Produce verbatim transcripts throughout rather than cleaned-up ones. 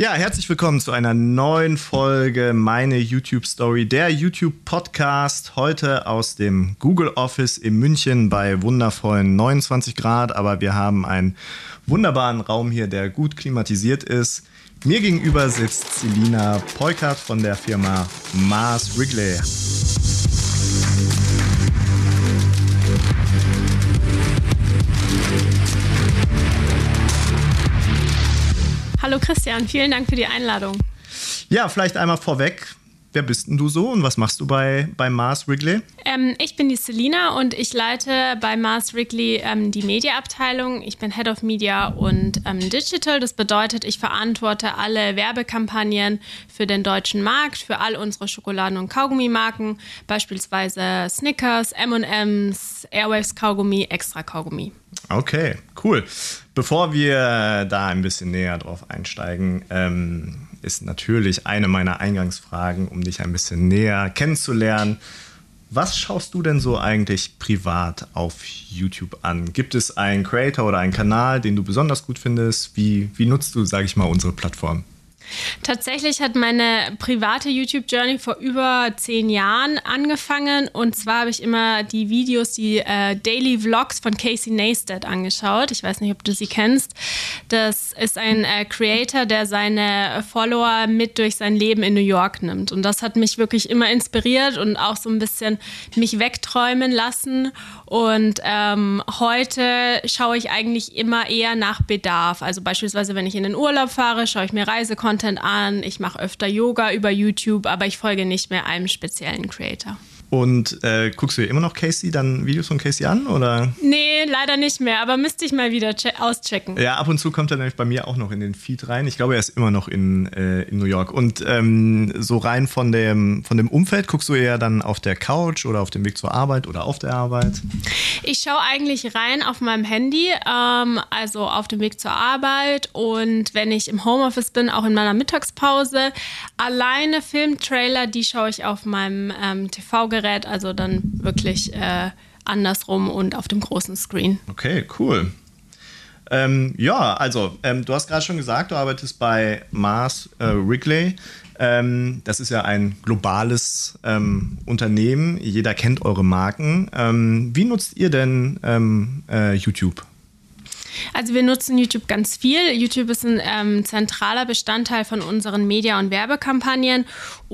Ja, herzlich willkommen zu einer neuen Folge Meine YouTube Story, der YouTube-Podcast. Heute aus dem Google Office in München bei wundervollen neunundzwanzig Grad. Aber wir haben einen wunderbaren Raum hier, der gut klimatisiert ist. Mir gegenüber sitzt Selina Peukert von der Firma Mars Wrigley. Hallo Christian, vielen Dank für die Einladung. Ja, vielleicht einmal vorweg. Wer bist denn du so und was machst du bei, bei Mars Wrigley? Ähm, ich bin die Selina und ich leite bei Mars Wrigley ähm, die Media-Abteilung. Ich bin Head of Media und ähm, Digital. Das bedeutet, ich verantworte alle Werbekampagnen für den deutschen Markt, für all unsere Schokoladen- und Kaugummi-Marken, beispielsweise Snickers, M und M's, Airwaves Kaugummi, Extra Kaugummi. Okay, cool. Bevor wir da ein bisschen näher drauf einsteigen, ähm, ist natürlich eine meiner Eingangsfragen, um dich ein bisschen näher kennenzulernen. Was schaust du denn so eigentlich privat auf YouTube an? Gibt es einen Creator oder einen Kanal, den du besonders gut findest? Wie, wie nutzt du, sage ich mal, unsere Plattform? Tatsächlich hat meine private YouTube-Journey vor über zehn Jahren angefangen. Und zwar habe ich immer die Videos, die äh, Daily Vlogs von Casey Neistat angeschaut. Ich weiß nicht, ob du sie kennst. Das ist ein äh, Creator, der seine Follower mit durch sein Leben in New York nimmt. Und das hat mich wirklich immer inspiriert und auch so ein bisschen mich wegträumen lassen. Und ähm, heute schaue ich eigentlich immer eher nach Bedarf. Also beispielsweise, wenn ich in den Urlaub fahre, schaue ich mir Reisecontent an. Ich mache öfter Yoga über YouTube, aber ich folge nicht mehr einem speziellen Creator. Und äh, guckst du immer noch Casey, dann Videos von Casey an, oder? Nee, leider nicht mehr, aber müsste ich mal wieder che- auschecken. Ja, ab und zu kommt er nämlich bei mir auch noch in den Feed rein. Ich glaube, er ist immer noch in, äh, in New York. Und ähm, so rein von dem, von dem Umfeld, guckst du eher dann auf der Couch oder auf dem Weg zur Arbeit oder auf der Arbeit? Ich schaue eigentlich rein auf meinem Handy, ähm, also auf dem Weg zur Arbeit und wenn ich im Homeoffice bin, auch in meiner Mittagspause. Alleine Filmtrailer, die schaue ich auf meinem ähm, T V-Gerät. Also dann wirklich äh, andersrum und auf dem großen Screen. Okay, cool. Ähm, ja, also ähm, du hast gerade schon gesagt, du arbeitest bei Mars äh, Wrigley. Ähm, das ist ja ein globales ähm, Unternehmen. Jeder kennt eure Marken. Ähm, wie nutzt ihr denn ähm, äh, YouTube? Also wir nutzen YouTube ganz viel. YouTube ist ein ähm, zentraler Bestandteil von unseren Media- und Werbekampagnen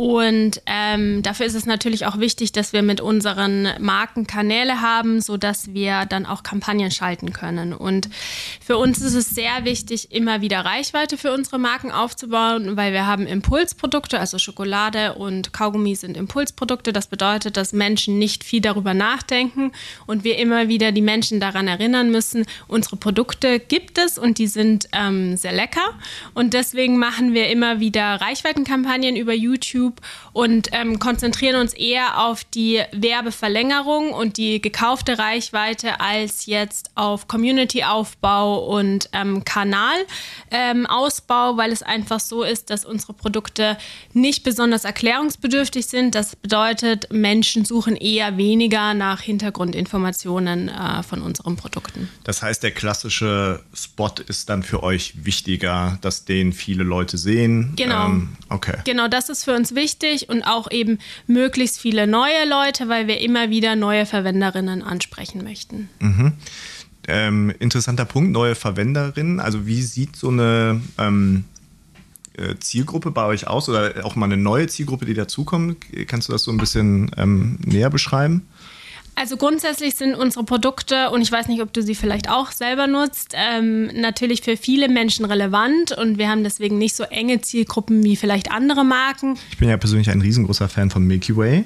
und ähm, dafür ist es natürlich auch wichtig, dass wir mit unseren Marken Kanäle haben, sodass wir dann auch Kampagnen schalten können. Und für uns ist es sehr wichtig, immer wieder Reichweite für unsere Marken aufzubauen, weil wir haben Impulsprodukte, also Schokolade und Kaugummi sind Impulsprodukte. Das bedeutet, dass Menschen nicht viel darüber nachdenken und wir immer wieder die Menschen daran erinnern müssen, unsere Produkte gibt es und die sind ähm, sehr lecker und deswegen machen wir immer wieder Reichweitenkampagnen über YouTube und ähm, konzentrieren uns eher auf die Werbeverlängerung und die gekaufte Reichweite als jetzt auf Community-Aufbau und ähm, Kanalausbau, ähm, weil es einfach so ist, dass unsere Produkte nicht besonders erklärungsbedürftig sind. Das bedeutet, Menschen suchen eher weniger nach Hintergrundinformationen äh, von unseren Produkten. Das heißt, der klassische Spot ist dann für euch wichtiger, dass den viele Leute sehen? Genau. Ähm, okay. Genau, das ist für uns wichtig und auch eben möglichst viele neue Leute, weil wir immer wieder neue Verwenderinnen ansprechen möchten. Mhm. Ähm, interessanter Punkt, neue Verwenderinnen. Also wie sieht so eine ähm, Zielgruppe bei euch aus oder auch mal eine neue Zielgruppe, die dazukommt? Kannst du das so ein bisschen ähm, näher beschreiben? Also grundsätzlich sind unsere Produkte, und ich weiß nicht, ob du sie vielleicht auch selber nutzt, ähm, natürlich für viele Menschen relevant und wir haben deswegen nicht so enge Zielgruppen wie vielleicht andere Marken. Ich bin ja persönlich ein riesengroßer Fan von Milky Way.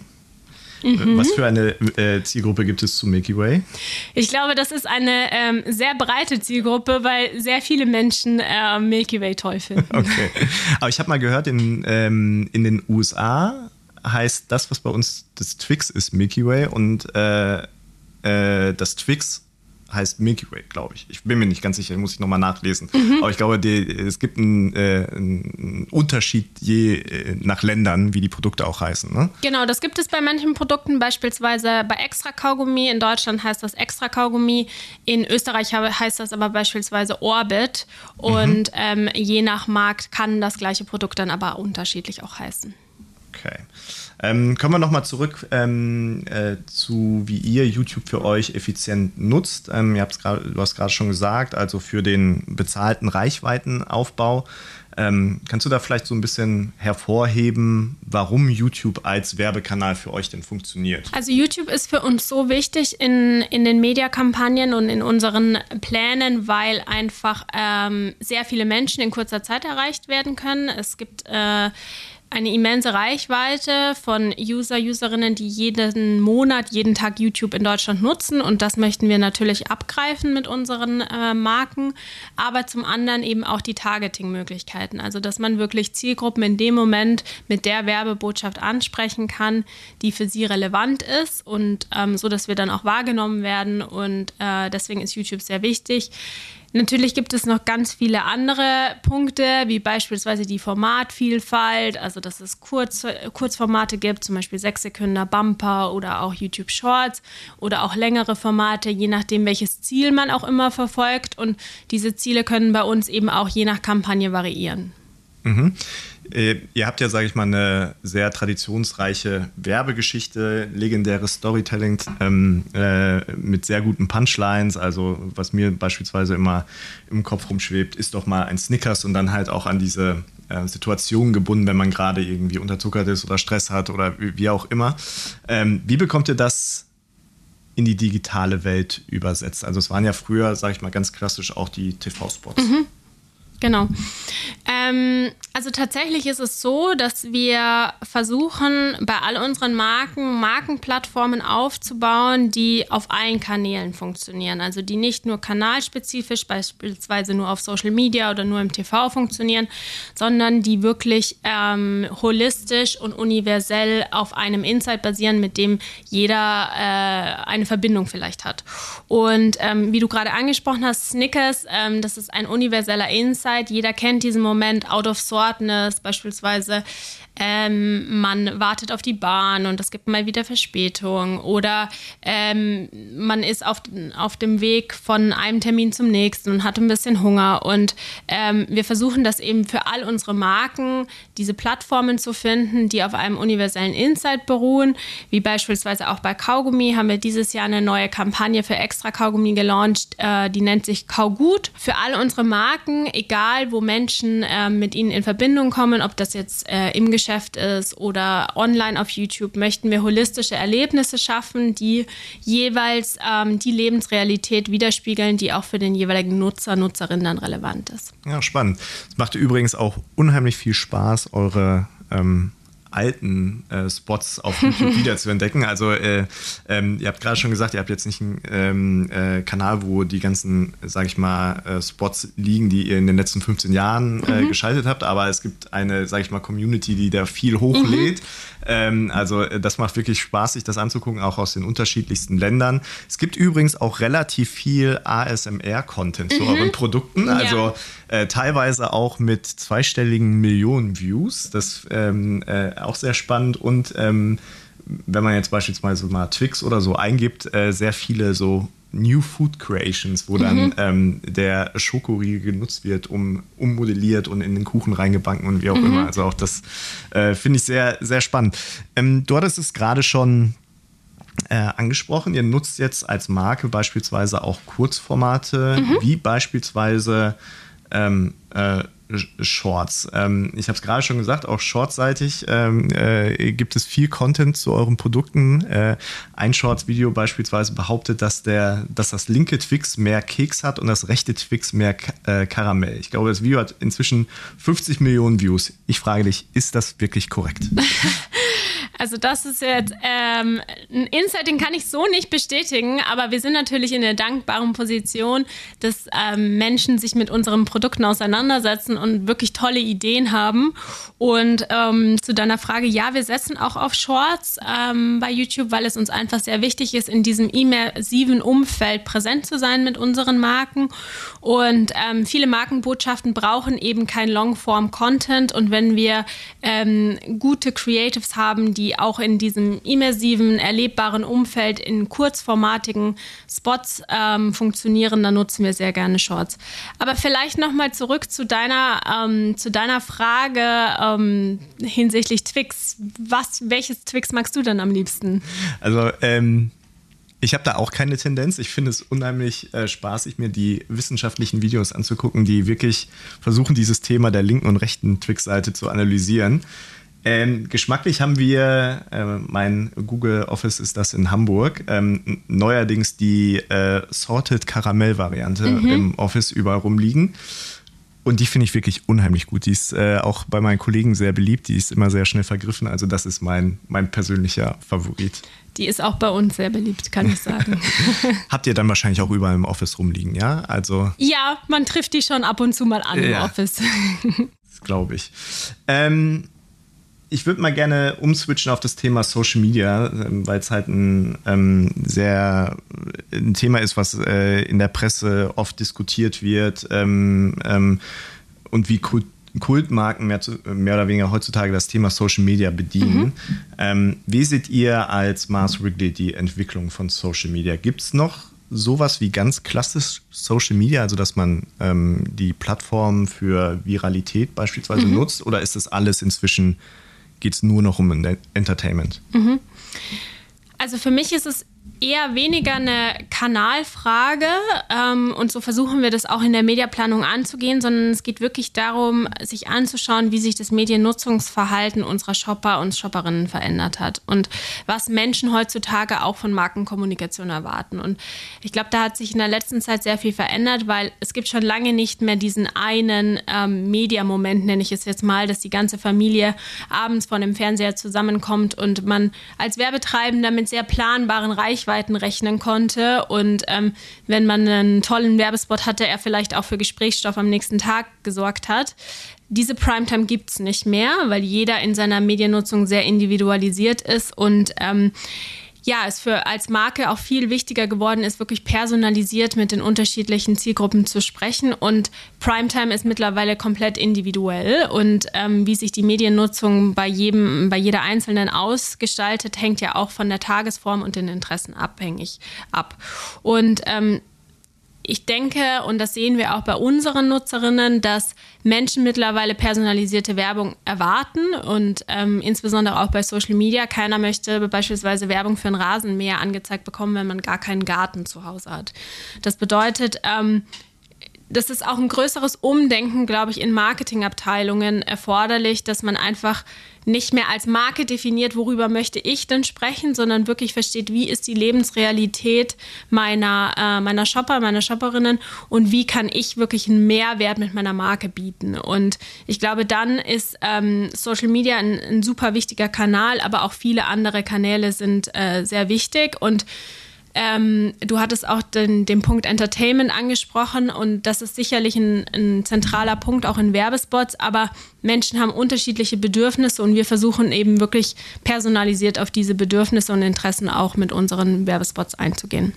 Mhm. Was für eine äh, Zielgruppe gibt es zu Milky Way? Ich glaube, das ist eine ähm, sehr breite Zielgruppe, weil sehr viele Menschen äh, Milky Way toll finden. Okay, aber ich habe mal gehört, in, ähm, in den U S A heißt das, was bei uns das Twix ist, Milky Way und äh, äh, das Twix heißt Milky Way, glaube ich. Ich bin mir nicht ganz sicher, muss ich nochmal nachlesen. Mhm. Aber ich glaube, die, es gibt einen, äh, einen Unterschied je äh, nach Ländern, wie die Produkte auch heißen. Ne? Genau, das gibt es bei manchen Produkten, beispielsweise bei Extra Kaugummi. In Deutschland heißt das Extra Kaugummi. In Österreich heißt das aber beispielsweise Orbit. Und mhm. ähm, je nach Markt kann das gleiche Produkt dann aber unterschiedlich auch heißen. Okay. Ähm, kommen wir nochmal zurück ähm, äh, zu, wie ihr YouTube für euch effizient nutzt. Ähm, ihr habt's grad, du hast gerade schon gesagt, also für den bezahlten Reichweitenaufbau. Ähm, kannst du da vielleicht so ein bisschen hervorheben, warum YouTube als Werbekanal für euch denn funktioniert? Also YouTube ist für uns so wichtig in, in den Mediakampagnen und in unseren Plänen, weil einfach ähm, sehr viele Menschen in kurzer Zeit erreicht werden können. Es gibt äh, eine immense Reichweite von User, Userinnen, die jeden Monat, jeden Tag YouTube in Deutschland nutzen, und das möchten wir natürlich abgreifen mit unseren äh, Marken, aber zum anderen eben auch die Targeting-Möglichkeiten, also dass man wirklich Zielgruppen in dem Moment mit der Werbebotschaft ansprechen kann, die für sie relevant ist, und ähm, so, dass wir dann auch wahrgenommen werden, und äh, deswegen ist YouTube sehr wichtig. Natürlich gibt es noch ganz viele andere Punkte, wie beispielsweise die Formatvielfalt, also dass es Kurz, Kurzformate gibt, zum Beispiel sechs Sekunden Bumper oder auch YouTube Shorts oder auch längere Formate, je nachdem, welches Ziel man auch immer verfolgt. Und diese Ziele können bei uns eben auch je nach Kampagne variieren. Mhm. Ihr habt ja, sage ich mal, eine sehr traditionsreiche Werbegeschichte, legendäres Storytelling ähm, äh, mit sehr guten Punchlines. Also was mir beispielsweise immer im Kopf rumschwebt, ist doch mal ein Snickers, und dann halt auch an diese äh, Situation gebunden, wenn man gerade irgendwie unterzuckert ist oder Stress hat oder wie, wie auch immer. Ähm, wie bekommt ihr das in die digitale Welt übersetzt? Also es waren ja früher, sage ich mal, ganz klassisch auch die T V-Spots. Mhm. Genau. Ähm, also tatsächlich ist es so, dass wir versuchen, bei all unseren Marken Markenplattformen aufzubauen, die auf allen Kanälen funktionieren. Also die nicht nur kanalspezifisch, beispielsweise nur auf Social Media oder nur im T V funktionieren, sondern die wirklich ähm, holistisch und universell auf einem Insight basieren, mit dem jeder äh, eine Verbindung vielleicht hat. Und ähm, wie du gerade angesprochen hast, Snickers, ähm, das ist ein universeller Insight. Jeder kennt diesen Moment, out of sortness, beispielsweise ähm, man wartet auf die Bahn und es gibt mal wieder Verspätung, oder ähm, man ist auf, auf dem Weg von einem Termin zum nächsten und hat ein bisschen Hunger, und ähm, wir versuchen das eben für all unsere Marken, diese Plattformen zu finden, die auf einem universellen Insight beruhen, wie beispielsweise auch bei Kaugummi haben wir dieses Jahr eine neue Kampagne für Extra Kaugummi gelauncht, äh, die nennt sich Kaugut. Für all unsere Marken, egal wo Menschen äh, mit ihnen in Verbindung kommen, ob das jetzt äh, im Geschäft ist oder online auf YouTube, möchten wir holistische Erlebnisse schaffen, die jeweils ähm, die Lebensrealität widerspiegeln, die auch für den jeweiligen Nutzer, Nutzerin dann relevant ist. Ja, spannend. Es macht übrigens auch unheimlich viel Spaß, eure ähm alten äh, Spots auf YouTube wieder zu entdecken. Also äh, ähm, ihr habt gerade schon gesagt, ihr habt jetzt nicht einen ähm, äh, Kanal, wo die ganzen, sage ich mal, äh, Spots liegen, die ihr in den letzten fünfzehn Jahren äh, mhm. geschaltet habt, aber es gibt eine, sage ich mal, Community, die da viel hochlädt. Mhm. Ähm, also das macht wirklich Spaß, sich das anzugucken, auch aus den unterschiedlichsten Ländern. Es gibt übrigens auch relativ viel A S M R-Content mhm. zu euren Produkten, also ja. äh, teilweise auch mit zweistelligen Millionen Views. Das ähm, äh, auch sehr spannend, und ähm, wenn man jetzt beispielsweise mal Twix oder so eingibt, äh, sehr viele so New Food Creations, wo dann mhm. ähm, der Schokoriegel genutzt wird, um ummodelliert und in den Kuchen reingebacken und wie auch mhm. immer. Also auch das äh, finde ich sehr, sehr spannend. Ähm, du hattest es gerade schon äh, angesprochen, ihr nutzt jetzt als Marke beispielsweise auch Kurzformate, mhm. wie beispielsweise ähm, äh, Shorts. Ähm, ich habe es gerade schon gesagt, auch shortseitig ähm, äh, gibt es viel Content zu euren Produkten. Äh, ein Shorts-Video beispielsweise behauptet, dass, der, dass das linke Twix mehr Keks hat und das rechte Twix mehr Ka- äh, Karamell. Ich glaube, das Video hat inzwischen fünfzig Millionen Views. Ich frage dich, ist das wirklich korrekt? Also das ist jetzt ähm, ein Insight, den kann ich so nicht bestätigen, aber wir sind natürlich in der dankbaren Position, dass ähm, Menschen sich mit unseren Produkten auseinandersetzen und wirklich tolle Ideen haben. Und ähm, zu deiner Frage, ja, wir setzen auch auf Shorts ähm, bei YouTube, weil es uns einfach sehr wichtig ist, in diesem immersiven Umfeld präsent zu sein mit unseren Marken. Und ähm, viele Markenbotschaften brauchen eben kein Longform-Content. Und wenn wir ähm, gute Creatives haben, die auch in diesem immersiven, erlebbaren Umfeld in kurzformatigen Spots ähm, funktionieren, dann nutzen wir sehr gerne Shorts. Aber vielleicht nochmal zurück zu deiner, ähm, zu deiner Frage ähm, hinsichtlich Twix. Was, welches Twix magst du denn am liebsten? Also, ähm, ich habe da auch keine Tendenz. Ich finde es unheimlich äh, spaßig, mir die wissenschaftlichen Videos anzugucken, die wirklich versuchen, dieses Thema der linken und rechten Twix-Seite zu analysieren. Ähm, geschmacklich haben wir, äh, mein Google Office ist das in Hamburg, ähm, neuerdings die äh, Sorted Karamell-Variante mhm. im Office überall rumliegen. Und die finde ich wirklich unheimlich gut. Die ist äh, auch bei meinen Kollegen sehr beliebt. Die ist immer sehr schnell vergriffen. Also das ist mein, mein persönlicher Favorit. Die ist auch bei uns sehr beliebt, kann ich sagen. Habt ihr dann wahrscheinlich auch überall im Office rumliegen, ja? Also ja, man trifft die schon ab und zu mal an ja, im Office. Das glaube ich. Ähm, ich würde mal gerne umswitchen auf das Thema Social Media, weil es halt ein ähm, sehr ein Thema ist, was äh, in der Presse oft diskutiert wird ähm, ähm, und wie Kult, Kultmarken mehr, zu, mehr oder weniger heutzutage das Thema Social Media bedienen. Mhm. Ähm, wie seht ihr als Mars Wrigley die Entwicklung von Social Media? Gibt es noch sowas wie ganz klassisch Social Media, also dass man ähm, die Plattform für Viralität beispielsweise mhm. nutzt, oder ist das alles inzwischen, geht es nur noch um Entertainment? Mhm. Also für mich ist es eher weniger eine Kanalfrage ähm, und so versuchen wir das auch in der Mediaplanung anzugehen, sondern es geht wirklich darum, sich anzuschauen, wie sich das Mediennutzungsverhalten unserer Shopper und Shopperinnen verändert hat und was Menschen heutzutage auch von Markenkommunikation erwarten. Und ich glaube, da hat sich in der letzten Zeit sehr viel verändert, weil es gibt schon lange nicht mehr diesen einen ähm, Media-Moment, nenne ich es jetzt mal, dass die ganze Familie abends vor dem Fernseher zusammenkommt und man als Werbetreibender mit sehr planbaren Reichweiten rechnen konnte und ähm, wenn man einen tollen Werbespot hatte, er vielleicht auch für Gesprächsstoff am nächsten Tag gesorgt hat. Diese Primetime gibt es nicht mehr, weil jeder in seiner Mediennutzung sehr individualisiert ist und ähm, ja, es für als Marke auch viel wichtiger geworden ist, wirklich personalisiert mit den unterschiedlichen Zielgruppen zu sprechen. Und Primetime ist mittlerweile komplett individuell. Und ähm, wie sich die Mediennutzung bei jedem, bei jeder Einzelnen ausgestaltet, hängt ja auch von der Tagesform und den Interessen abhängig ab. Und ähm, ich denke, und das sehen wir auch bei unseren Nutzerinnen, dass Menschen mittlerweile personalisierte Werbung erwarten und ähm, insbesondere auch bei Social Media. Keiner möchte beispielsweise Werbung für einen Rasenmäher angezeigt bekommen, wenn man gar keinen Garten zu Hause hat. Das bedeutet, ähm, das ist auch ein größeres Umdenken, glaube ich, in Marketingabteilungen erforderlich, dass man einfach nicht mehr als Marke definiert, worüber möchte ich denn sprechen, sondern wirklich versteht, wie ist die Lebensrealität meiner, äh, meiner Shopper, meiner Shopperinnen und wie kann ich wirklich einen Mehrwert mit meiner Marke bieten. Und ich glaube, dann ist ähm, Social Media ein, ein super wichtiger Kanal, aber auch viele andere Kanäle sind äh, sehr wichtig. Und Ähm, du hattest auch den, den Punkt Entertainment angesprochen und das ist sicherlich ein, ein zentraler Punkt auch in Werbespots, aber Menschen haben unterschiedliche Bedürfnisse und wir versuchen eben wirklich personalisiert auf diese Bedürfnisse und Interessen auch mit unseren Werbespots einzugehen.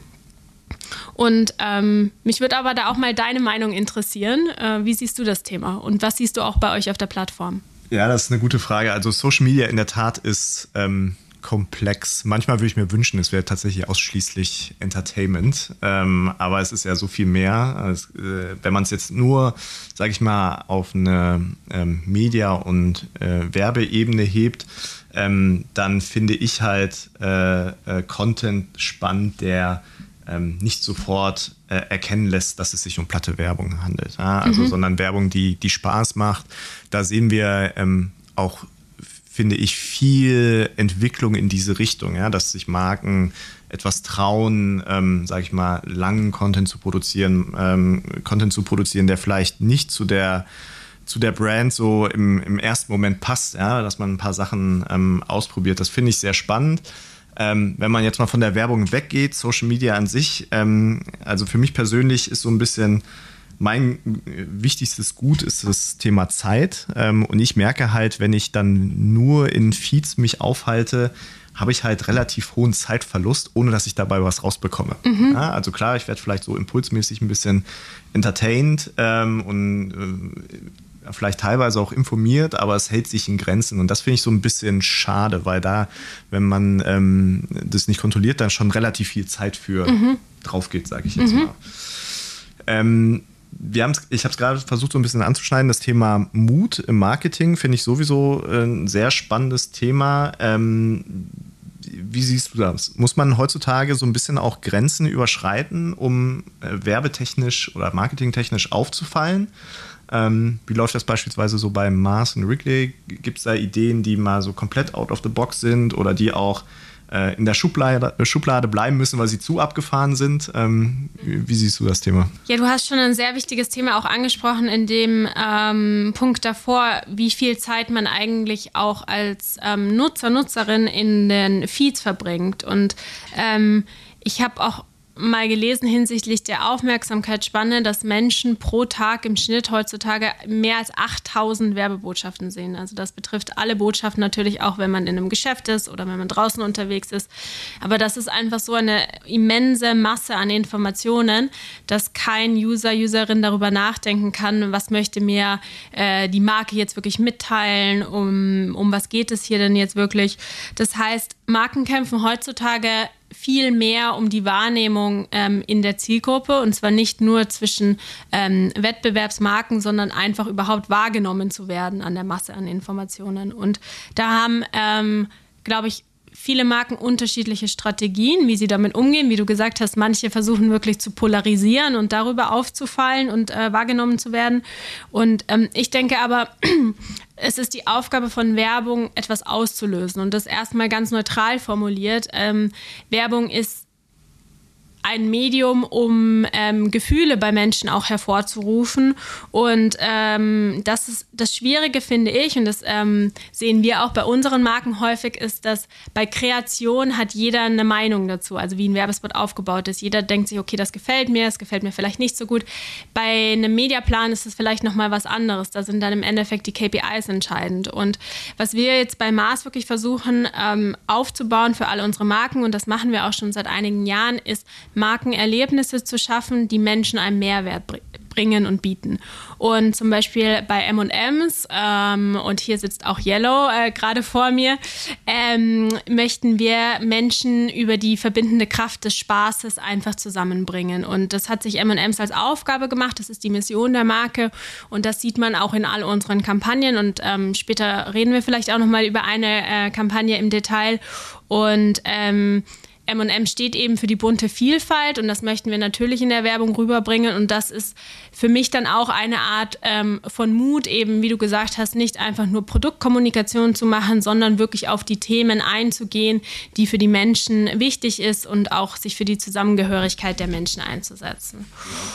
Und ähm, mich würde aber da auch mal deine Meinung interessieren. Äh, wie siehst du das Thema und was siehst du auch bei euch auf der Plattform? Ja, das ist eine gute Frage. Also Social Media in der Tat ist ähm komplex. Manchmal würde ich mir wünschen, es wäre tatsächlich ausschließlich Entertainment, ähm, aber es ist ja so viel mehr. Also, äh, wenn man es jetzt nur, sage ich mal, auf eine ähm, Media- und äh, Werbeebene hebt, ähm, dann finde ich halt äh, äh, Content spannend, der ähm, nicht sofort äh, erkennen lässt, dass es sich um platte Werbung handelt. Ja? Also, mhm. sondern Werbung, die, die Spaß macht. Da sehen wir ähm, auch finde ich, viel Entwicklung in diese Richtung, ja, dass sich Marken etwas trauen, ähm, sage ich mal, langen Content zu produzieren, ähm, Content zu produzieren, der vielleicht nicht zu der zu der Brand so im, im ersten Moment passt, ja, dass man ein paar Sachen ähm, ausprobiert. Das finde ich sehr spannend. Ähm, wenn man jetzt mal von der Werbung weggeht, Social Media an sich, ähm, also für mich persönlich ist so ein bisschen mein wichtigstes Gut ist das Thema Zeit. Ähm, und ich merke halt, wenn ich dann nur in Feeds mich aufhalte, habe ich halt relativ hohen Zeitverlust, ohne dass ich dabei was rausbekomme. Mhm. Ja, also klar, ich werde vielleicht so impulsmäßig ein bisschen entertained ähm, und äh, vielleicht teilweise auch informiert, aber es hält sich in Grenzen. Und das finde ich so ein bisschen schade, weil da, wenn man ähm, das nicht kontrolliert, dann schon relativ viel Zeit für mhm. drauf geht, sage ich jetzt mhm. mal. Ähm, wir haben's, ich habe es gerade versucht, so ein bisschen anzuschneiden. Das Thema Mut im Marketing finde ich sowieso ein sehr spannendes Thema. Ähm, wie siehst du das? Muss man heutzutage so ein bisschen auch Grenzen überschreiten, um äh, werbetechnisch oder marketingtechnisch aufzufallen? Ähm, wie läuft das beispielsweise so bei Mars und Wrigley? Gibt es da Ideen, die mal so komplett out of the box sind oder die auch äh, in der Schublade, Schublade bleiben müssen, weil sie zu abgefahren sind? Ähm, wie, wie siehst du das Thema? Ja, du hast schon ein sehr wichtiges Thema auch angesprochen in dem ähm, Punkt davor, wie viel Zeit man eigentlich auch als ähm, Nutzer, Nutzerin in den Feeds verbringt. Und ähm, ich habe auch mal gelesen hinsichtlich der Aufmerksamkeitsspanne, dass Menschen pro Tag im Schnitt heutzutage mehr als achttausend Werbebotschaften sehen. Also das betrifft alle Botschaften natürlich auch, wenn man in einem Geschäft ist oder wenn man draußen unterwegs ist. Aber das ist einfach so eine immense Masse an Informationen, dass kein User, Userin darüber nachdenken kann, was möchte mir äh, die Marke jetzt wirklich mitteilen, um, um was geht es hier denn jetzt wirklich. Das heißt, Marken kämpfen heutzutage viel mehr um die Wahrnehmung ähm, in der Zielgruppe und zwar nicht nur zwischen ähm, Wettbewerbsmarken, sondern einfach überhaupt wahrgenommen zu werden an der Masse an Informationen. Und da haben, ähm, glaube ich, viele Marken unterschiedliche Strategien, wie sie damit umgehen. Wie du gesagt hast, manche versuchen wirklich zu polarisieren und darüber aufzufallen und äh, wahrgenommen zu werden. Und ähm, ich denke aber, es ist die Aufgabe von Werbung, etwas auszulösen. Und das erstmal ganz neutral formuliert. Ähm, Werbung ist ein Medium, um ähm, Gefühle bei Menschen auch hervorzurufen. Und ähm, das ist das Schwierige, finde ich, und das ähm, sehen wir auch bei unseren Marken häufig, ist, dass bei Kreation hat jeder eine Meinung dazu, also wie ein Werbespot aufgebaut ist. Jeder denkt sich, okay, das gefällt mir, das gefällt mir vielleicht nicht so gut. Bei einem Mediaplan ist es vielleicht nochmal was anderes. Da sind dann im Endeffekt die K P Is entscheidend. Und was wir jetzt bei Mars wirklich versuchen ähm, aufzubauen für alle unsere Marken, und das machen wir auch schon seit einigen Jahren, ist Markenerlebnisse zu schaffen, die Menschen einen Mehrwert bringen und bieten. Und zum Beispiel bei M und M's, ähm, und hier sitzt auch Yellow äh, gerade vor mir, ähm, möchten wir Menschen über die verbindende Kraft des Spaßes einfach zusammenbringen. Und das hat sich M und M's als Aufgabe gemacht, das ist die Mission der Marke und das sieht man auch in all unseren Kampagnen und ähm, später reden wir vielleicht auch nochmal über eine äh, Kampagne im Detail und ähm, M und M steht eben für die bunte Vielfalt und das möchten wir natürlich in der Werbung rüberbringen und das ist für mich dann auch eine Art ähm, von Mut, eben wie du gesagt hast, nicht einfach nur Produktkommunikation zu machen, sondern wirklich auf die Themen einzugehen, die für die Menschen wichtig ist und auch sich für die Zusammengehörigkeit der Menschen einzusetzen.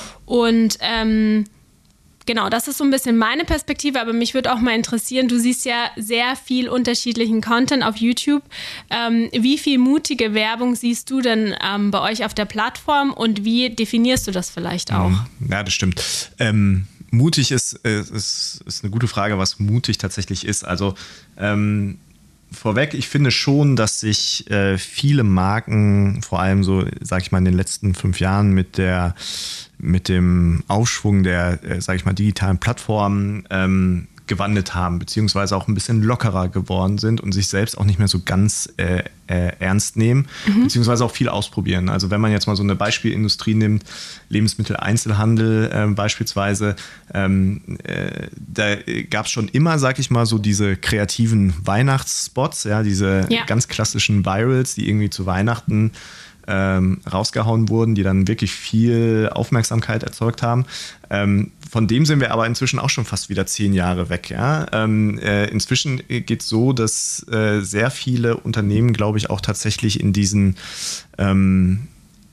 Und ähm, genau, das ist so ein bisschen meine Perspektive, aber mich würde auch mal interessieren, du siehst ja sehr viel unterschiedlichen Content auf YouTube. Ähm, wie viel mutige Werbung siehst du denn ähm, bei euch auf der Plattform und wie definierst du das vielleicht auch? Ja, das stimmt. Ähm, mutig ist, ist, ist eine gute Frage, was mutig tatsächlich ist. Also ähm, vorweg, ich finde schon, dass sich äh, viele Marken, vor allem so, sag ich mal, in den letzten fünf Jahren mit der mit dem Aufschwung der, äh, sag ich mal, digitalen Plattformen ähm, gewandelt haben, beziehungsweise auch ein bisschen lockerer geworden sind und sich selbst auch nicht mehr so ganz äh, äh, ernst nehmen, mhm. beziehungsweise auch viel ausprobieren. Also wenn man jetzt mal so eine Beispielindustrie nimmt, Lebensmitteleinzelhandel äh, beispielsweise, ähm, äh, da gab es schon immer, sag ich mal, so diese kreativen Weihnachtsspots, ja, diese ja. ganz klassischen Virals, die irgendwie zu Weihnachten Ähm, rausgehauen wurden, die dann wirklich viel Aufmerksamkeit erzeugt haben. Ähm, von dem sind wir aber inzwischen auch schon fast wieder zehn Jahre weg. Ja? Ähm, äh, inzwischen geht es so, dass äh, sehr viele Unternehmen, glaube ich, auch tatsächlich in diesen ähm,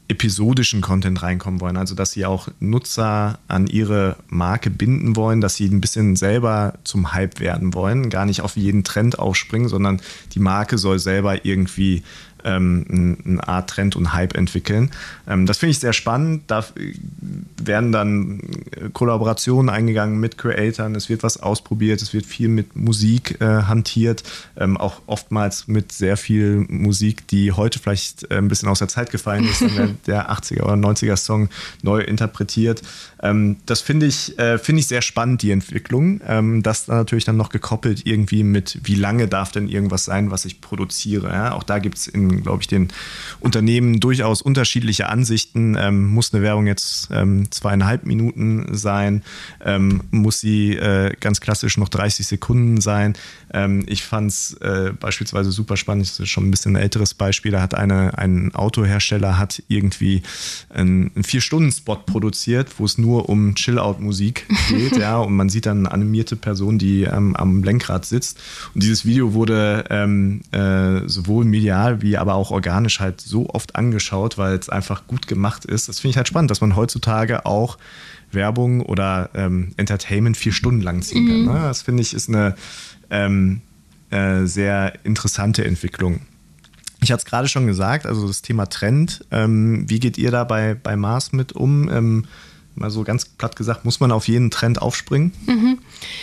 episodischen Content reinkommen wollen. Also dass sie auch Nutzer an ihre Marke binden wollen, dass sie ein bisschen selber zum Hype werden wollen, gar nicht auf jeden Trend aufspringen, sondern die Marke soll selber irgendwie ähm, eine Art Trend und Hype entwickeln. Ähm, das finde ich sehr spannend. Da werden dann Kollaborationen eingegangen mit Creatoren, es wird was ausprobiert, es wird viel mit Musik äh, hantiert, ähm, auch oftmals mit sehr viel Musik, die heute vielleicht äh, ein bisschen aus der Zeit gefallen ist, dann der achtziger oder neunziger Song neu interpretiert. Ähm, das finde ich, äh, finde ich sehr spannend, die Entwicklung. Ähm, das dann natürlich dann noch gekoppelt irgendwie mit, wie lange darf denn irgendwas sein, was ich produziere. Ja? Auch da gibt es in, glaube ich, den Unternehmen durchaus unterschiedliche Ansichten. Ähm, muss eine Werbung jetzt ähm, zweieinhalb Minuten sein? Ähm, muss sie äh, ganz klassisch noch dreißig Sekunden sein? Ähm, ich fand es äh, beispielsweise super spannend, das ist schon ein bisschen ein älteres Beispiel, da hat eine, ein Autohersteller hat irgendwie einen, einen vier-Stunden-Spot produziert, wo es nur um Chill-Out-Musik geht, ja, und man sieht dann eine animierte Person, die ähm, am Lenkrad sitzt. Und dieses Video wurde ähm, äh, sowohl medial wie aber auch organisch halt so oft angeschaut, weil es einfach gut gemacht ist. Das finde ich halt spannend, dass man heutzutage auch Werbung oder ähm, Entertainment vier Stunden lang ziehen kann. Mhm. Ne? Das finde ich ist eine ähm, äh, sehr interessante Entwicklung. Ich hatte es gerade schon gesagt, also das Thema Trend. Ähm, wie geht ihr da bei, bei Mars mit um? Ähm, mal so ganz platt gesagt, muss man auf jeden Trend aufspringen? Mhm.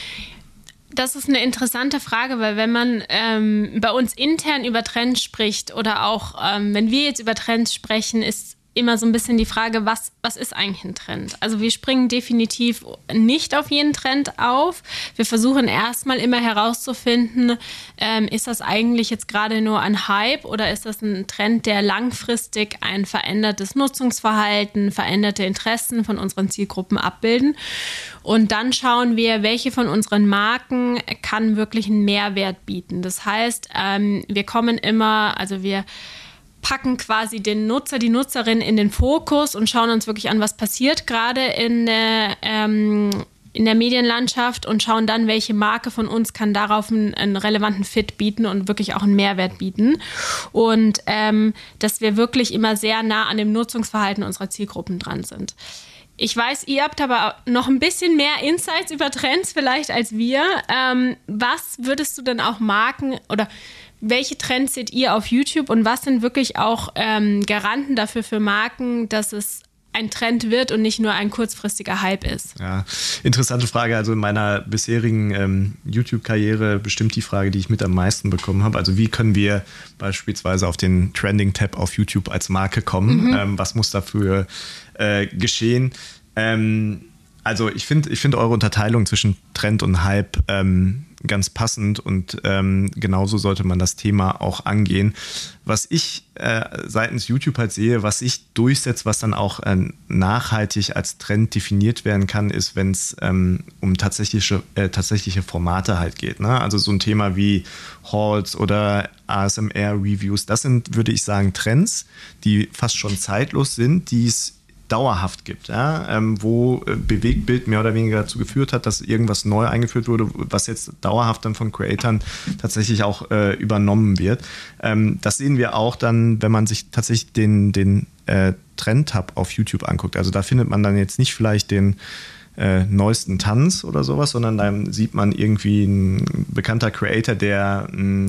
Das ist eine interessante Frage, weil wenn man ähm, bei uns intern über Trends spricht oder auch ähm, wenn wir jetzt über Trends sprechen, ist immer so ein bisschen die Frage, was, was ist eigentlich ein Trend? Also wir springen definitiv nicht auf jeden Trend auf. Wir versuchen erstmal immer herauszufinden, ähm, ist das eigentlich jetzt gerade nur ein Hype oder ist das ein Trend, der langfristig ein verändertes Nutzungsverhalten, veränderte Interessen von unseren Zielgruppen abbilden? Und dann schauen wir, welche von unseren Marken kann wirklich einen Mehrwert bieten. Das heißt, ähm, wir kommen immer, also wir packen quasi den Nutzer, die Nutzerin in den Fokus und schauen uns wirklich an, was passiert gerade in der, ähm, in der Medienlandschaft und schauen dann, welche Marke von uns kann darauf einen, einen relevanten Fit bieten und wirklich auch einen Mehrwert bieten. Und ähm, dass wir wirklich immer sehr nah an dem Nutzungsverhalten unserer Zielgruppen dran sind. Ich weiß, ihr habt aber noch ein bisschen mehr Insights über Trends vielleicht als wir. Ähm, was würdest du denn auch Marken oder welche Trends seht ihr auf YouTube und was sind wirklich auch ähm, Garanten dafür für Marken, dass es ein Trend wird und nicht nur ein kurzfristiger Hype ist? Ja, interessante Frage. Also in meiner bisherigen ähm, YouTube-Karriere bestimmt die Frage, die ich mit am meisten bekommen habe. Also wie können wir beispielsweise auf den Trending-Tab auf YouTube als Marke kommen? Mhm. Ähm, was muss dafür äh, geschehen? Ähm, also ich finde ich finde eure Unterteilung zwischen Trend und Hype ähm, ganz passend und ähm, genauso sollte man das Thema auch angehen. Was ich äh, seitens YouTube halt sehe, was sich durchsetzt, was dann auch äh, nachhaltig als Trend definiert werden kann, ist, wenn es ähm, um tatsächliche, äh, tatsächliche Formate halt geht. Ne? Also so ein Thema wie Hauls oder A S M R-Reviews, das sind, würde ich sagen, Trends, die fast schon zeitlos sind, die es dauerhaft gibt, ja, ähm, wo äh, Bewegtbild mehr oder weniger dazu geführt hat, dass irgendwas neu eingeführt wurde, was jetzt dauerhaft dann von Creatoren tatsächlich auch äh, übernommen wird. Ähm, das sehen wir auch dann, wenn man sich tatsächlich den, den äh, Trend-Tab auf YouTube anguckt. Also da findet man dann jetzt nicht vielleicht den Äh, neuesten Tanz oder sowas, sondern dann sieht man irgendwie ein bekannter Creator, der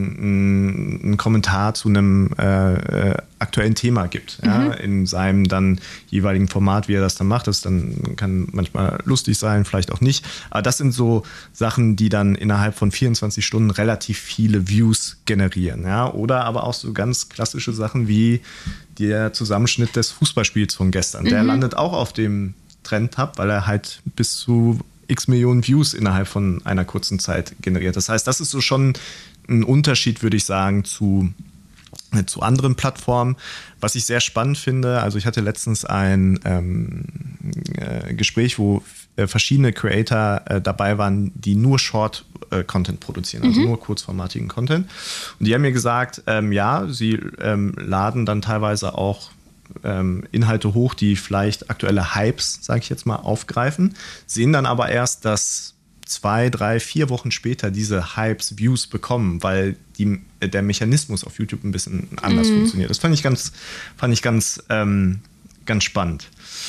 einen Kommentar zu einem äh, äh, aktuellen Thema gibt, mhm. ja, in seinem dann jeweiligen Format, wie er das dann macht. Das dann kann manchmal lustig sein, vielleicht auch nicht. Aber das sind so Sachen, die dann innerhalb von vierundzwanzig Stunden relativ viele Views generieren. Ja? Oder aber auch so ganz klassische Sachen wie der Zusammenschnitt des Fußballspiels von gestern. Mhm. Der landet auch auf dem Trend habe, weil er halt bis zu x Millionen Views innerhalb von einer kurzen Zeit generiert. Das heißt, das ist so schon ein Unterschied, würde ich sagen, zu, äh, zu anderen Plattformen. Was ich sehr spannend finde, also ich hatte letztens ein ähm, äh, Gespräch, wo äh, verschiedene Creator äh, dabei waren, die nur Short-Content äh, produzieren, also mhm. nur kurzformatigen Content. Und die haben mir gesagt, ähm, ja, sie ähm, laden dann teilweise auch Ähm, Inhalte hoch, die vielleicht aktuelle Hypes, sage ich jetzt mal, aufgreifen, sehen dann aber erst, dass zwei, drei, vier Wochen später diese Hypes Views bekommen, weil die, der Mechanismus auf YouTube ein bisschen anders mhm. funktioniert. Das fand ich ganz, fand ich ganz ähm, ganz spannend.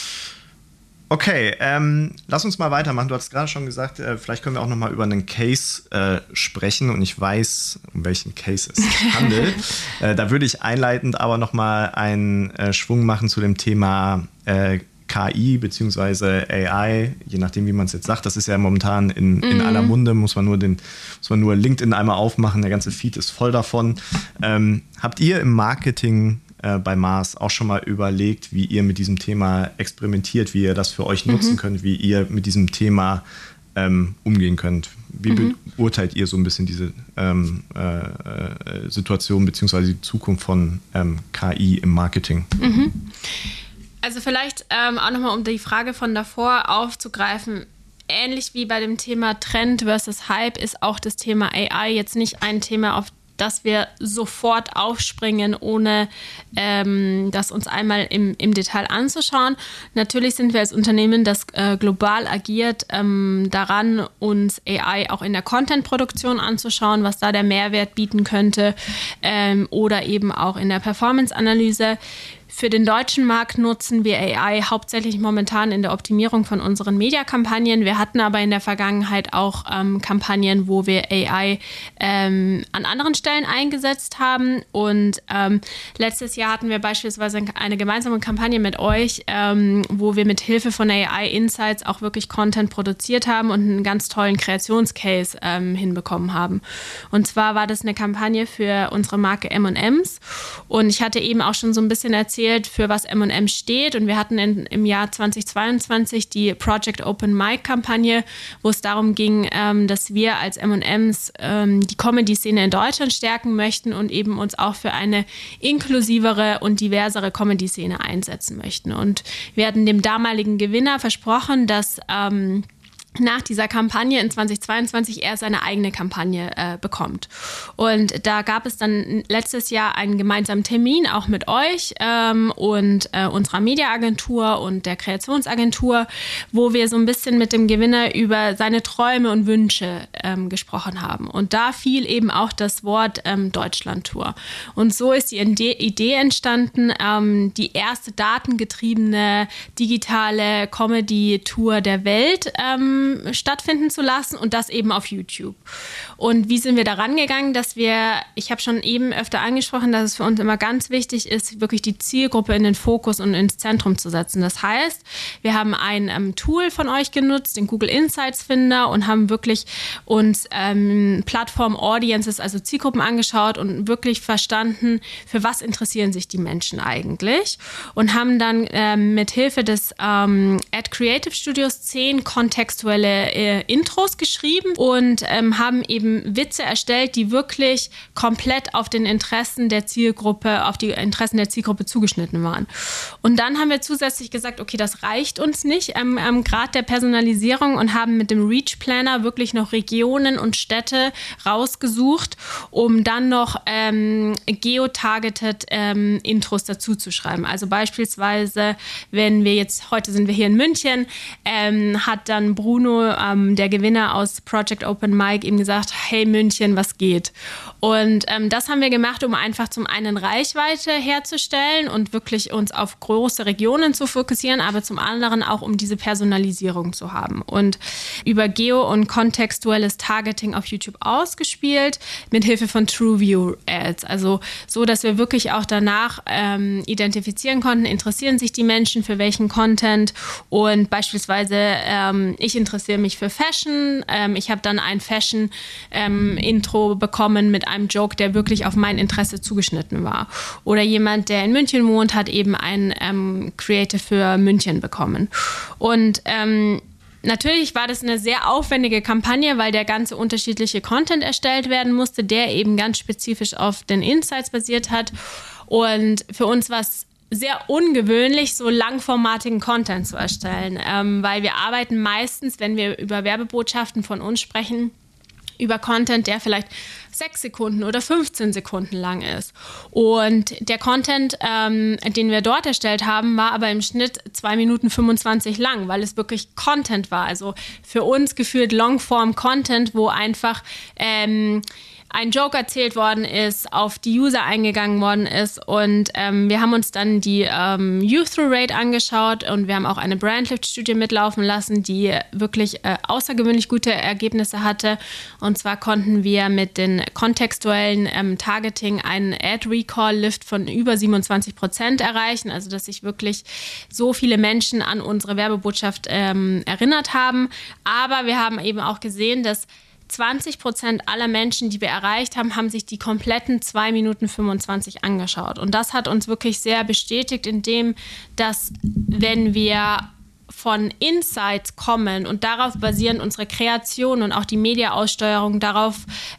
Okay, ähm, lass uns mal weitermachen. Du hast gerade schon gesagt, äh, vielleicht können wir auch noch mal über einen Case äh, sprechen und ich weiß, um welchen Case es sich handelt. äh, da würde ich einleitend aber noch mal einen äh, Schwung machen zu dem Thema äh, K I bzw. A I, je nachdem, wie man es jetzt sagt. Das ist ja momentan in, in mm. aller Munde, muss man, nur den, muss man nur LinkedIn einmal aufmachen, der ganze Feed ist voll davon. Ähm, habt ihr im Marketing bei Mars auch schon mal überlegt, wie ihr mit diesem Thema experimentiert, wie ihr das für euch nutzen mhm. könnt, wie ihr mit diesem Thema ähm, umgehen könnt? Wie mhm. beurteilt ihr so ein bisschen diese ähm, äh, Situation bzw. die Zukunft von ähm, K I im Marketing? Mhm. Also vielleicht ähm, auch nochmal, um die Frage von davor aufzugreifen, ähnlich wie bei dem Thema Trend versus Hype ist auch das Thema A I jetzt nicht ein Thema, auf dass wir sofort aufspringen, ohne ähm, das uns einmal im, im Detail anzuschauen. Natürlich sind wir als Unternehmen, das äh, global agiert, ähm, daran, uns A I auch in der Content-Produktion anzuschauen, was da der Mehrwert bieten könnte, ähm, oder eben auch in der Performance-Analyse. Für den deutschen Markt nutzen wir A I hauptsächlich momentan in der Optimierung von unseren Mediakampagnen. Wir hatten aber in der Vergangenheit auch ähm, Kampagnen, wo wir A I ähm, an anderen Stellen eingesetzt haben. Und ähm, letztes Jahr hatten wir beispielsweise eine gemeinsame Kampagne mit euch, ähm, wo wir mit Hilfe von A I Insights auch wirklich Content produziert haben und einen ganz tollen Kreationscase ähm, hinbekommen haben. Und zwar war das eine Kampagne für unsere Marke M und M's. Und ich hatte eben auch schon so ein bisschen erzählt, für was M und M steht. Und wir hatten in, im Jahr zweitausendzweiundzwanzig die Project Open Mic Kampagne, wo es darum ging, ähm, dass wir als M und M's ähm, die Comedy-Szene in Deutschland stärken möchten und eben uns auch für eine inklusivere und diversere Comedy-Szene einsetzen möchten. Und wir hatten dem damaligen Gewinner versprochen, dass ähm, nach dieser Kampagne in zweitausendzweiundzwanzig er seine eigene Kampagne äh, bekommt. Und da gab es dann letztes Jahr einen gemeinsamen Termin, auch mit euch ähm, und äh, unserer Mediaagentur und der Kreationsagentur, wo wir so ein bisschen mit dem Gewinner über seine Träume und Wünsche ähm, gesprochen haben. Und da fiel eben auch das Wort ähm, Deutschlandtour. Und so ist die Idee entstanden, ähm, die erste datengetriebene digitale Comedy-Tour der Welt ähm, stattfinden zu lassen und das eben auf YouTube. Und wie sind wir da rangegangen, dass wir, ich habe schon eben öfter angesprochen, dass es für uns immer ganz wichtig ist, wirklich die Zielgruppe in den Fokus und ins Zentrum zu setzen. Das heißt, wir haben ein ähm, Tool von euch genutzt, den Google Insights Finder, und haben wirklich uns ähm, Plattform Audiences, also Zielgruppen angeschaut und wirklich verstanden, für was interessieren sich die Menschen eigentlich, und haben dann ähm, mit Hilfe des ähm, Ad Creative Studios zehn kontextuelle Äh, Intros geschrieben und ähm, haben eben Witze erstellt, die wirklich komplett auf den Interessen der Zielgruppe, auf die Interessen der Zielgruppe zugeschnitten waren. Und dann haben wir zusätzlich gesagt, okay, das reicht uns nicht am ähm, Grad der Personalisierung, und haben mit dem Reach Planner wirklich noch Regionen und Städte rausgesucht, um dann noch ähm, geotargeted ähm, Intros dazu zu schreiben. Also beispielsweise, wenn wir jetzt, heute sind wir hier in München, ähm, hat dann Bruno, ähm, der Gewinner aus Project Open Mic, ihm gesagt, hey München, was geht? Und ähm, das haben wir gemacht, um einfach zum einen Reichweite herzustellen und wirklich uns auf große Regionen zu fokussieren, aber zum anderen auch, um diese Personalisierung zu haben. Und über Geo- und kontextuelles Targeting auf YouTube ausgespielt, mit Hilfe von TrueView Ads. Also so, dass wir wirklich auch danach ähm, identifizieren konnten, interessieren sich die Menschen für welchen Content, und beispielsweise ähm, ich interessiere mich für Fashion. Ähm, ich habe dann ein Fashion-Intro ähm, bekommen mit einem Joke, der wirklich auf mein Interesse zugeschnitten war. Oder jemand, der in München wohnt, hat eben ein ähm, Creative für München bekommen. Und ähm, natürlich war das eine sehr aufwendige Kampagne, weil der ganze unterschiedliche Content erstellt werden musste, der eben ganz spezifisch auf den Insights basiert hat. Und für uns war es sehr ungewöhnlich, so langformatigen Content zu erstellen, ähm, weil wir arbeiten meistens, wenn wir über Werbebotschaften von uns sprechen, über Content, der vielleicht sechs Sekunden oder fünfzehn Sekunden lang ist. Und der Content, ähm, den wir dort erstellt haben, war aber im Schnitt zwei Minuten fünfundzwanzig lang, weil es wirklich Content war. Also für uns gefühlt Longform-Content, wo einfach ähm, ein Joke erzählt worden ist, auf die User eingegangen worden ist. Und ähm, wir haben uns dann die ähm, View-Through-Rate angeschaut und wir haben auch eine Brandlift-Studie mitlaufen lassen, die wirklich äh, außergewöhnlich gute Ergebnisse hatte. Und zwar konnten wir mit den kontextuellen ähm, Targeting einen Ad-Recall-Lift von über siebenundzwanzig Prozent erreichen. Also dass sich wirklich so viele Menschen an unsere Werbebotschaft ähm, erinnert haben. Aber wir haben eben auch gesehen, dass zwanzig Prozent aller Menschen, die wir erreicht haben, haben sich die kompletten zwei Minuten fünfundzwanzig angeschaut. Und das hat uns wirklich sehr bestätigt, indem, dass wenn wir von Insights kommen und darauf basieren unsere Kreation und auch die Media-Aussteuerung darauf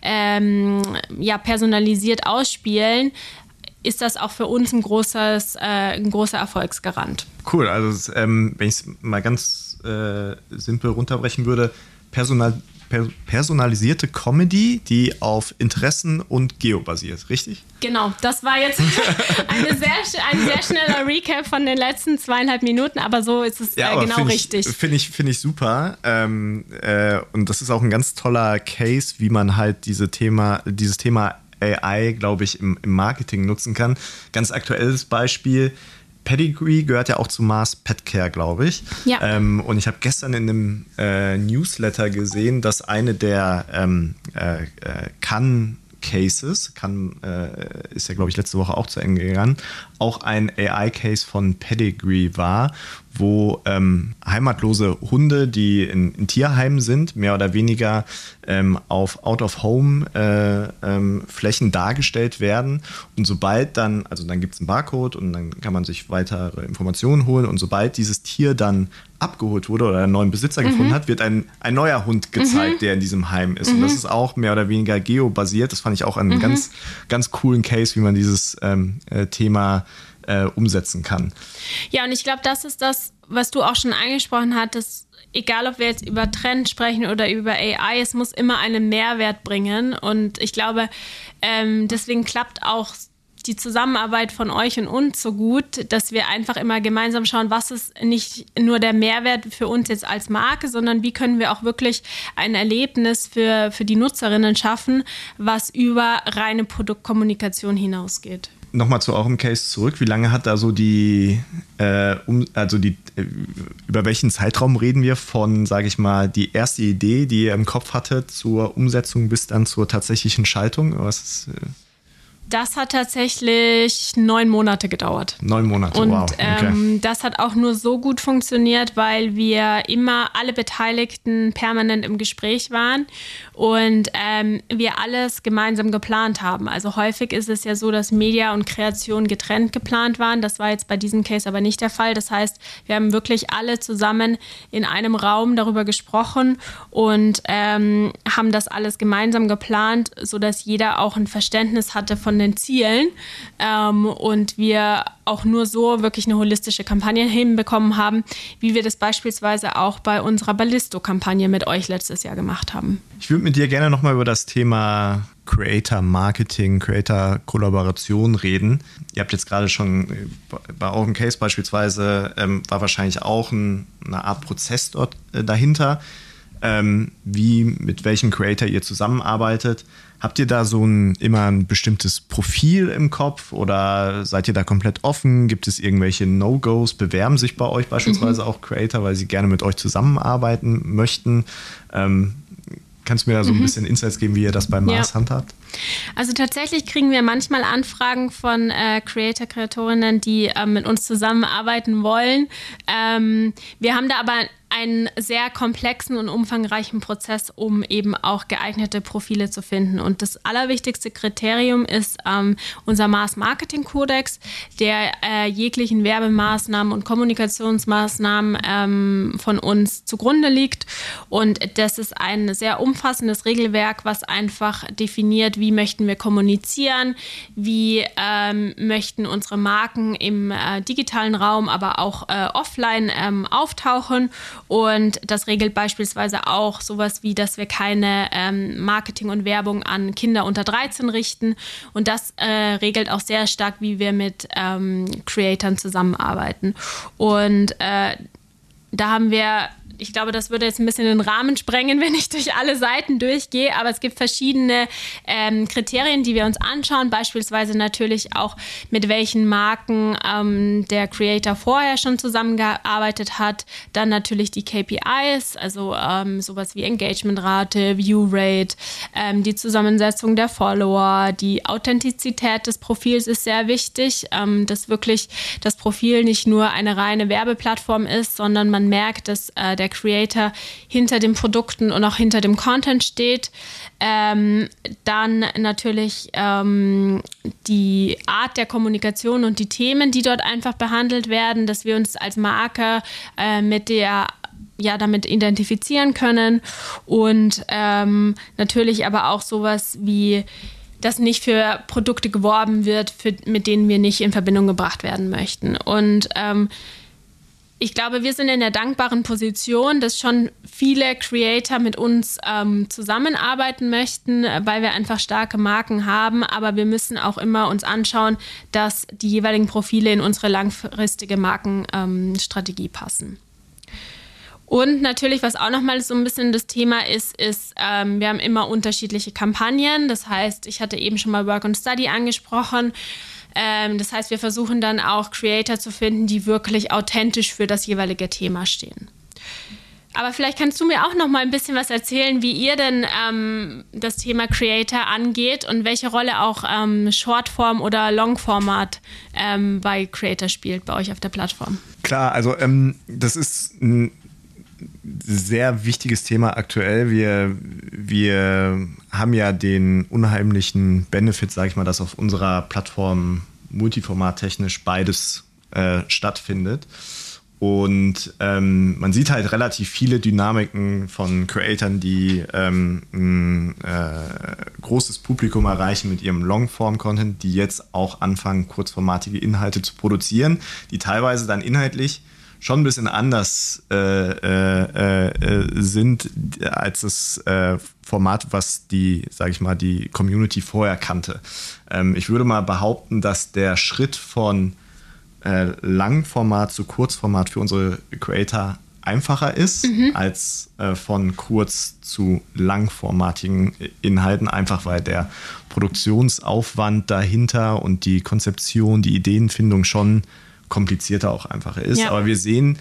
ähm, ja, personalisiert ausspielen, ist das auch für uns ein, großes, äh, ein großer Erfolgsgarant. Cool, also ähm, wenn ich es mal ganz äh, simpel runterbrechen würde, Personal personalisierte Comedy, die auf Interessen und Geo basiert, richtig? Genau, das war jetzt eine sehr, ein sehr schneller Recap von den letzten zweieinhalb Minuten, aber so ist es ja, äh, genau find richtig. Finde ich, find ich super. Ähm, äh, und das ist auch ein ganz toller Case, wie man halt diese Thema, dieses Thema A I, glaube ich, im, im Marketing nutzen kann. Ganz aktuelles Beispiel. Pedigree gehört ja auch zu Mars Petcare, glaube ich. Ja. Ähm, und ich habe gestern in einem äh, Newsletter gesehen, dass eine der ähm, äh, äh, Cannes Cases, Cannes äh, ist ja, glaube ich, letzte Woche auch zu Ende gegangen, auch ein A I-Case von Pedigree war, wo ähm, heimatlose Hunde, die in, in Tierheimen sind, mehr oder weniger ähm, auf Out-of-Home-Flächen äh, ähm, dargestellt werden. Und sobald dann, also dann gibt es einen Barcode und dann kann man sich weitere Informationen holen. Und sobald dieses Tier dann abgeholt wurde oder einen neuen Besitzer mhm. gefunden hat, wird ein, ein neuer Hund gezeigt, mhm. der in diesem Heim ist. Mhm. Und das ist auch mehr oder weniger geobasiert. Das fand ich auch einen mhm. ganz, ganz coolen Case, wie man dieses ähm, äh, Thema äh, umsetzen kann. Ja, und ich glaube, das ist das, was du auch schon angesprochen hattest. Egal, ob wir jetzt über Trend sprechen oder über A I, es muss immer einen Mehrwert bringen. Und ich glaube, ähm, deswegen klappt auch die Zusammenarbeit von euch und uns so gut, dass wir einfach immer gemeinsam schauen, was ist nicht nur der Mehrwert für uns jetzt als Marke, sondern wie können wir auch wirklich ein Erlebnis für, für die Nutzerinnen schaffen, was über reine Produktkommunikation hinausgeht. Nochmal zu eurem Case zurück. Wie lange hat da so die, äh, um, also die, äh, über welchen Zeitraum reden wir von, sage ich mal, die erste Idee, die ihr im Kopf hattet, zur Umsetzung bis dann zur tatsächlichen Schaltung? Was ist, äh Das hat tatsächlich neun Monate gedauert. Neun Monate, und, wow. Okay. Ähm, das hat auch nur so gut funktioniert, weil wir immer alle Beteiligten permanent im Gespräch waren und ähm, wir alles gemeinsam geplant haben. Also häufig ist es ja so, dass Media und Kreation getrennt geplant waren. Das war jetzt bei diesem Case aber nicht der Fall. Das heißt, wir haben wirklich alle zusammen in einem Raum darüber gesprochen und ähm, haben das alles gemeinsam geplant, sodass jeder auch ein Verständnis hatte von den Zielen ähm, und wir auch nur so wirklich eine holistische Kampagne hinbekommen haben, wie wir das beispielsweise auch bei unserer Ballisto-Kampagne mit euch letztes Jahr gemacht haben. Ich würde mit dir gerne nochmal über das Thema Creator Marketing, Creator Kollaboration reden. Ihr habt jetzt gerade schon bei eurem Case beispielsweise, ähm, war wahrscheinlich auch ein, eine Art Prozess dort äh, dahinter, ähm, wie mit welchem Creator ihr zusammenarbeitet. Habt ihr da so ein immer ein bestimmtes Profil im Kopf oder seid ihr da komplett offen? Gibt es irgendwelche No-Gos? Bewerben sich bei euch beispielsweise mhm. auch Creator, weil sie gerne mit euch zusammenarbeiten möchten? Ähm, kannst du mir da so ein mhm. bisschen Insights geben, wie ihr das bei Mars ja. handhabt? Also tatsächlich kriegen wir manchmal Anfragen von äh, Creator, Kreatorinnen, die äh, mit uns zusammenarbeiten wollen. Ähm, wir haben da aber einen sehr komplexen und umfangreichen Prozess, um eben auch geeignete Profile zu finden. Und das allerwichtigste Kriterium ist ähm, unser Mars-Marketing-Kodex, der äh, jeglichen Werbemaßnahmen und Kommunikationsmaßnahmen ähm, von uns zugrunde liegt. Und das ist ein sehr umfassendes Regelwerk, was einfach definiert, wie möchten wir kommunizieren, wie ähm, möchten unsere Marken im äh, digitalen Raum, aber auch äh, offline ähm, auftauchen. Und das regelt beispielsweise auch sowas wie, dass wir keine ähm, Marketing und Werbung an Kinder unter dreizehn richten. Und das äh, regelt auch sehr stark, wie wir mit ähm, Creatoren zusammenarbeiten. Und äh, da haben wir ich glaube, das würde jetzt ein bisschen den Rahmen sprengen, wenn ich durch alle Seiten durchgehe, aber es gibt verschiedene ähm, Kriterien, die wir uns anschauen, beispielsweise natürlich auch, mit welchen Marken ähm, der Creator vorher schon zusammengearbeitet hat, dann natürlich die K P Is, also ähm, sowas wie Engagementrate, Viewrate, ähm, die Zusammensetzung der Follower, die Authentizität des Profils ist sehr wichtig, ähm, dass wirklich das Profil nicht nur eine reine Werbeplattform ist, sondern man merkt, dass äh, der Creator hinter den Produkten und auch hinter dem Content steht. Ähm, dann natürlich ähm, die Art der Kommunikation und die Themen, die dort einfach behandelt werden, dass wir uns als Marke äh, mit der ja, damit identifizieren können und ähm, natürlich aber auch sowas wie, dass nicht für Produkte geworben wird, für, mit denen wir nicht in Verbindung gebracht werden möchten. Und ähm, ich glaube, wir sind in der dankbaren Position, dass schon viele Creator mit uns ähm, zusammenarbeiten möchten, weil wir einfach starke Marken haben. Aber wir müssen auch immer uns anschauen, dass die jeweiligen Profile in unsere langfristige Markenstrategie ähm, passen. Und natürlich, was auch nochmal so ein bisschen das Thema ist, ist, ähm, wir haben immer unterschiedliche Kampagnen. Das heißt, ich hatte eben schon mal Work and Study angesprochen. Ähm, das heißt, wir versuchen dann auch Creator zu finden, die wirklich authentisch für das jeweilige Thema stehen. Aber vielleicht kannst du mir auch noch mal ein bisschen was erzählen, wie ihr denn ähm, das Thema Creator angeht und welche Rolle auch ähm, Shortform oder Longformat ähm, bei Creator spielt bei euch auf der Plattform. Klar, also ähm, das ist ein sehr wichtiges Thema aktuell. Wir, wir haben ja den unheimlichen Benefit, sage ich mal, dass auf unserer Plattform multiformattechnisch beides äh, stattfindet. Und ähm, man sieht halt relativ viele Dynamiken von Creatoren, die ähm, ein äh, großes Publikum erreichen mit ihrem Longform-Content, die jetzt auch anfangen, kurzformatige Inhalte zu produzieren, die teilweise dann inhaltlich schon ein bisschen anders äh, äh, äh, sind als das äh, Format, was die, sage ich mal, die Community vorher kannte. Ähm, ich würde mal behaupten, dass der Schritt von äh, Langformat zu Kurzformat für unsere Creator einfacher ist, mhm. als äh, von kurz zu langformatigen Inhalten, einfach weil der Produktionsaufwand dahinter und die Konzeption, die Ideenfindung schon komplizierter auch einfach ist. Ja. Aber wir sehen,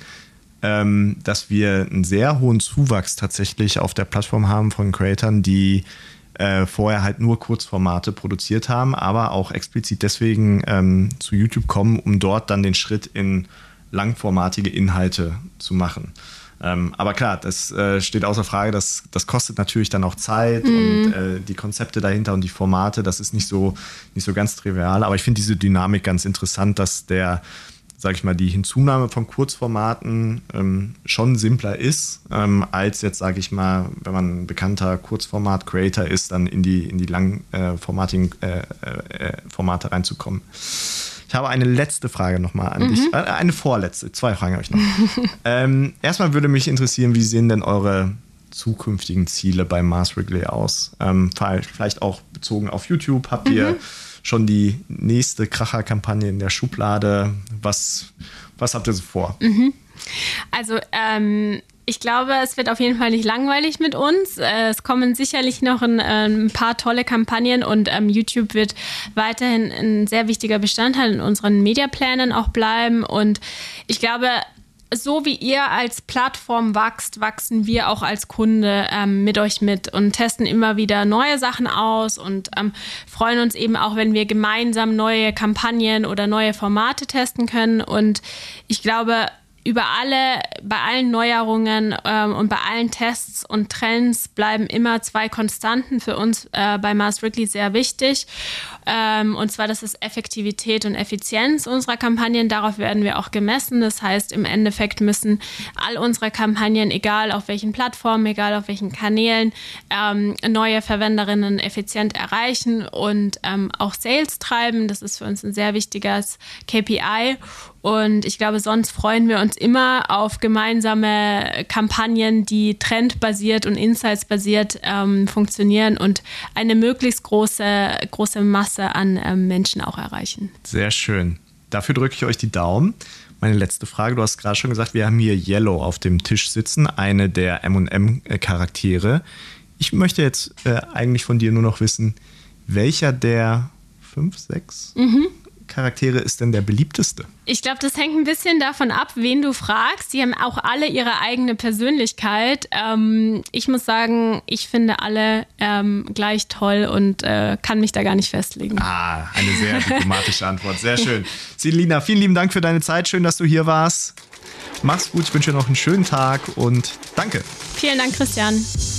ähm, dass wir einen sehr hohen Zuwachs tatsächlich auf der Plattform haben von Creatoren, die äh, vorher halt nur Kurzformate produziert haben, aber auch explizit deswegen ähm, zu YouTube kommen, um dort dann den Schritt in langformatige Inhalte zu machen. Ähm, aber klar, das äh, steht außer Frage, dass das kostet natürlich dann auch Zeit mhm. und äh, die Konzepte dahinter und die Formate, das ist nicht so, nicht so ganz trivial. Aber ich finde diese Dynamik ganz interessant, dass der sage ich mal, die Hinzunahme von Kurzformaten ähm, schon simpler ist, ähm, als jetzt, sage ich mal, wenn man ein bekannter Kurzformat-Creator ist, dann in die, in die langformatigen äh, äh, Formate reinzukommen. Ich habe eine letzte Frage nochmal an mhm. dich. Äh, eine vorletzte. Zwei Fragen habe ich noch. ähm, erstmal würde mich interessieren, wie sehen denn eure zukünftigen Ziele bei Mars Wrigley aus? Ähm, vielleicht auch bezogen auf YouTube. Habt ihr mhm. schon die nächste Kracher-Kampagne in der Schublade? Was, was habt ihr so vor? Mhm. Also ähm, ich glaube, es wird auf jeden Fall nicht langweilig mit uns. Es kommen sicherlich noch ein, ein paar tolle Kampagnen und ähm, YouTube wird weiterhin ein sehr wichtiger Bestandteil in unseren Mediaplänen auch bleiben. Und ich glaube, so wie ihr als Plattform wächst, wachsen wir auch als Kunde ähm, mit euch mit und testen immer wieder neue Sachen aus und ähm, freuen uns eben auch, wenn wir gemeinsam neue Kampagnen oder neue Formate testen können. Und ich glaube, über alle, bei allen Neuerungen ähm, und bei allen Tests und Trends bleiben immer zwei Konstanten für uns äh, bei Mars Wrigley sehr wichtig. Ähm, und zwar, das ist Effektivität und Effizienz unserer Kampagnen. Darauf werden wir auch gemessen. Das heißt, im Endeffekt müssen all unsere Kampagnen, egal auf welchen Plattformen, egal auf welchen Kanälen, ähm, neue Verwenderinnen effizient erreichen und ähm, auch Sales treiben. Das ist für uns ein sehr wichtiges K P I. Und ich glaube, sonst freuen wir uns immer auf gemeinsame Kampagnen, die trendbasiert und insightsbasiert ähm, funktionieren und eine möglichst große, große Masse an ähm, Menschen auch erreichen. Sehr schön. Dafür drücke ich euch die Daumen. Meine letzte Frage, du hast gerade schon gesagt, wir haben hier Yellow auf dem Tisch sitzen, eine der M und M-Charaktere. Ich möchte jetzt äh, eigentlich von dir nur noch wissen, welcher der fünf, sechs mhm. Charaktere ist denn der beliebteste? Ich glaube, das hängt ein bisschen davon ab, wen du fragst. Die haben auch alle ihre eigene Persönlichkeit. Ähm, ich muss sagen, ich finde alle ähm, gleich toll und äh, kann mich da gar nicht festlegen. Ah, eine sehr diplomatische Antwort. Sehr schön. Selina, vielen lieben Dank für deine Zeit. Schön, dass du hier warst. Mach's gut. Ich wünsche dir noch einen schönen Tag und danke. Vielen Dank, Christian.